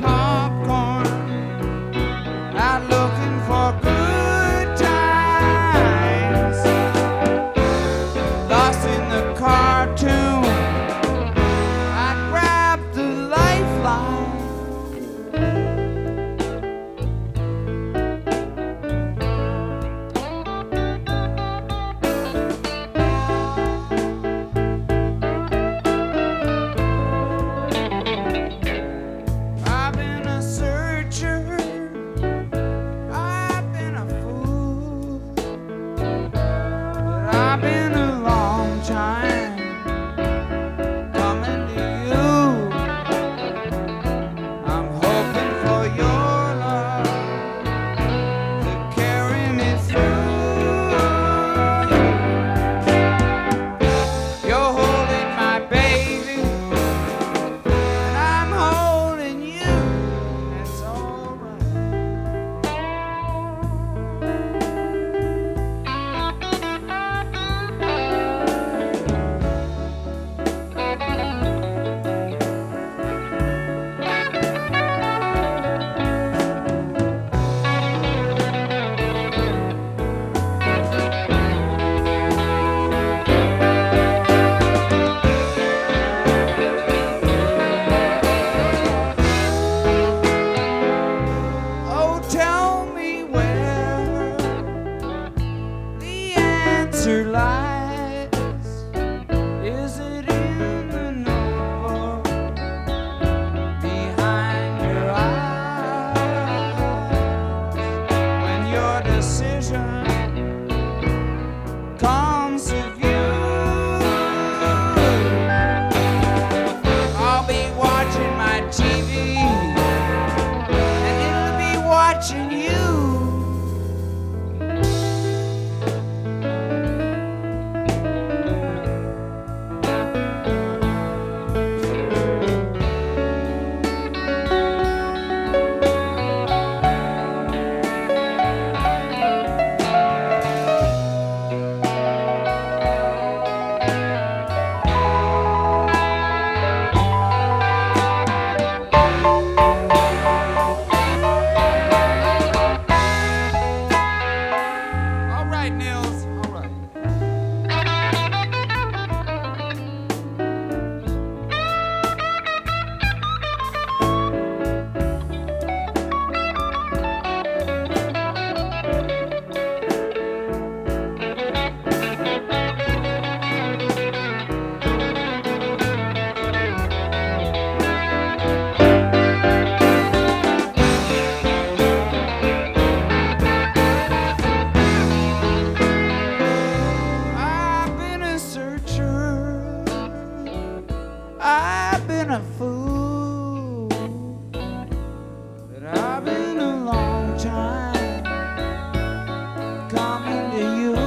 popcorn, out looking for good times. Lost in the cartoon, I grabbed the lifeline. I've been a searcher, I've been a fool, but I've been a long time coming to you. I'm hoping for your love to carry me through. You're holding my baby, and I'm holding you. It's alright. Oh, tell me where the answer lies. Is it in the notebook behind your eyes? When your decision comes to view, I'll be watching my TV, and it'll be watching you. All right, Nils. All right. I've been a searcher, I've been a fool, but I've been a long time coming to you.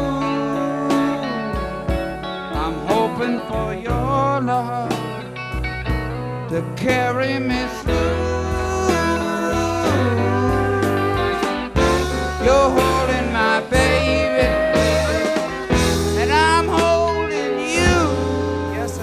I'm hoping for your love to carry me through. You're holding my baby, and I'm holding you. Yes, I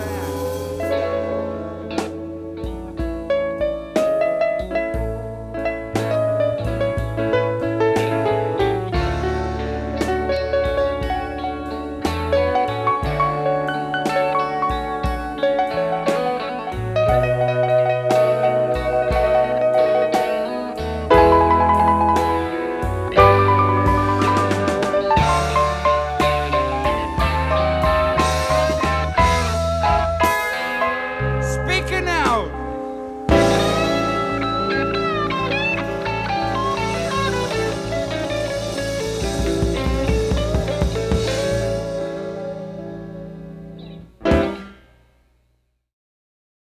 am. Speaking out.